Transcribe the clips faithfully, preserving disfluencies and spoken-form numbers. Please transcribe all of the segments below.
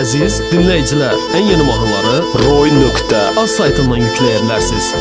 Əziz dinləyicilər, ən yeni mahnıları roy nöqtə az saytından yükləyə bilərsiniz.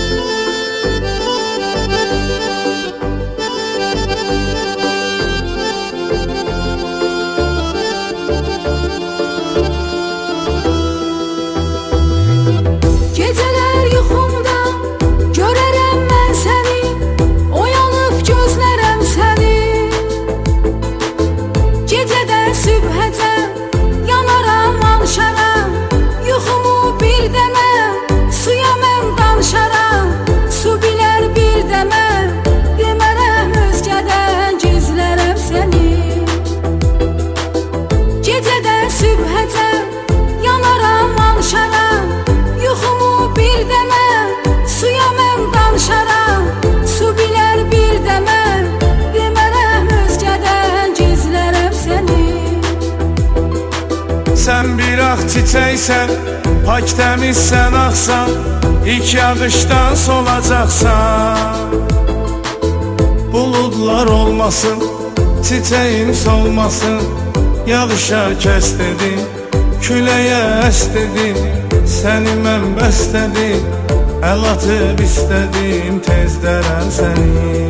Sən bir ağ çiçəksən, pak təmizsən, axsan, ilk yağışdan solacaqsan. Buludlar olmasın, çiçəyin solmasın, yağışa kəs dedim, küləyə əs dedim, səni mən bəstədim, əl atıb istədim, tezdərəm səni.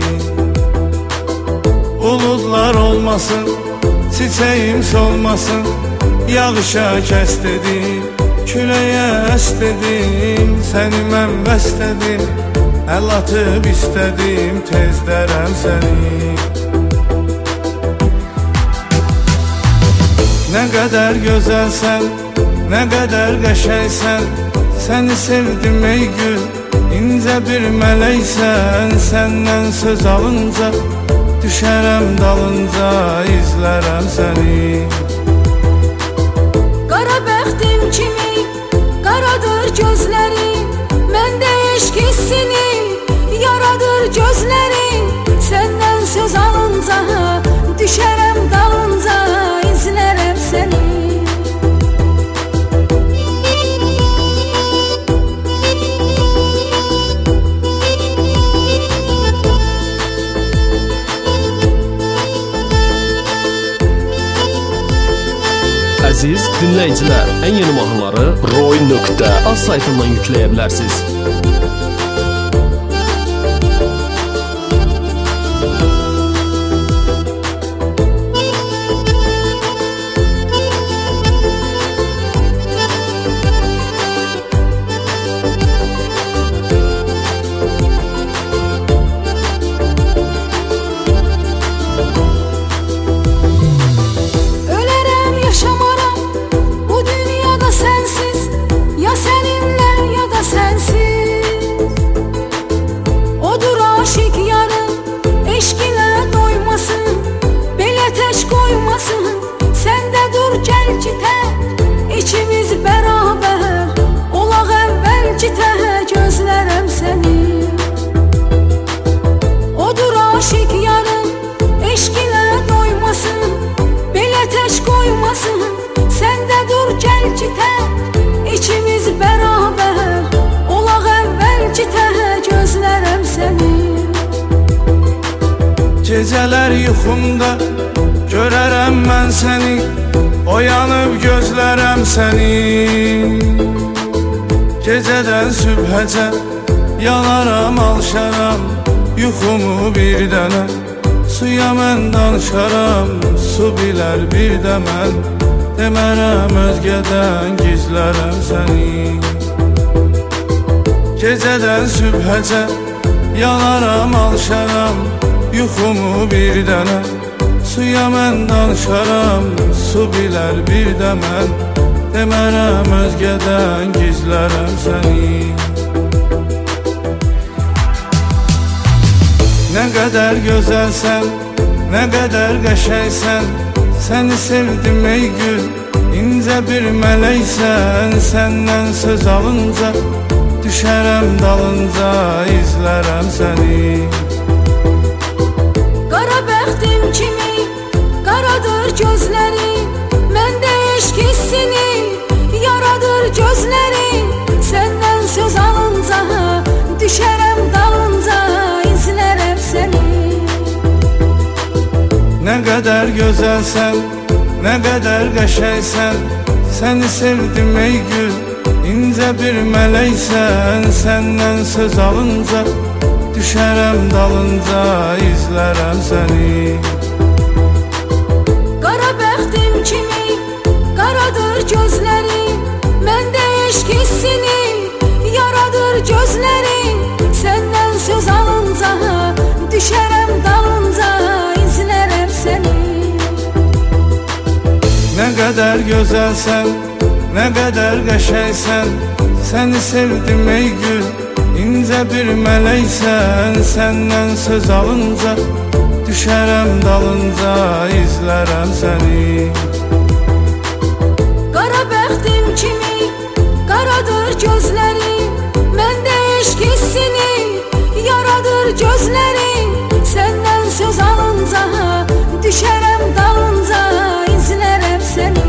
Buludlar olmasın, çiçəyin solmasın, yağışa kəs dedim, küləyə əs dedim, səni mən bəstədim, əl atıb istədim, tezdərəm səni. Nə qədər gözəlsən, nə qədər qəşəksən, səni sevdim ey gül, incə bir mələksən, səndən söz alınca, düşərəm dalınca, izlərəm səni. Kimi qaradır gözlərin, məndə eşq hissini yaradır gözlərin, səndən söz alınca, düşərəm dalınca, izlərəm səni. Əziz dinləyicilər, ən yeni mahnıları roy nöqtə az saytından yükləyə bilərsiniz. İkimiz bərabər olaq əvvəlcitə, gözlərəm səni. Odur aşiq yarın, eşq ilə doymasın, belə tək qoymasın, səndə dur gəlcitə, İkimiz bərabər olaq əvvəlcitə, gözlərəm səni. Gecələr yuxumda görərəm mən səni, oyanıb gözlərəm səni. Gecədən sübhəcə yanaram, alışaram, yuxumu bir dənə, suya mən danışaram, su bilər bir də mən, demərəm özgədən, gizlərəm səni. Gecədən sübhəcə yanaram, alışaram, yuxumu bir dənə, suya mən danışaram, su bilər bir də mən, demərəm özgədən, gizlərəm səni. Nə qədər gözəlsən, nə qədər qəşəksən, səni sevdim ey gül, incə bir mələksən, səndən söz alınca, düşərəm dalınca, izlərəm səni. Qara bəxtim kimi qaradır gözlərin, məndə eşq hissini yaradır gözlərin, səndən söz alınca, düşərəm dalınca, izlərəm səni. Nə qədər gözəlsən, nə qədər qəşəksən, Səni sevdim ey gül, incə bir mələksən. Səndən söz alınca düşərəm dalınca, izlərəm səni. Qara bəxtim kimi qaradır gözlərin, məndə eşq hissini yaradır gözlərin. Səndən söz alınca düşərəm dalınca, izlərəm səni. Nə qədər gözəlsən, nə qədər qəşəngsən. Səni sevdim ey gül, incə bir mələksən. Səndən söz alınca düşərəm dalınca, izlərəm səni. Qara bəxtim kimi qaradır gözlərin, məndə eşq hissini yaradır gözlərin. Səndən söz alınca düşərəm dalınca, izlərəm səni.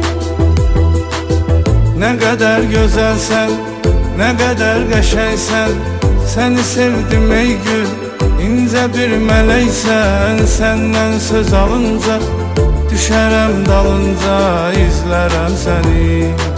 Nə qədər gözəlsən, nə qədər qəşəngsən. Səni sevdim ey gül, incə bir mələksən. Səndən söz alınca düşərəm dalınca, izlərəm səni.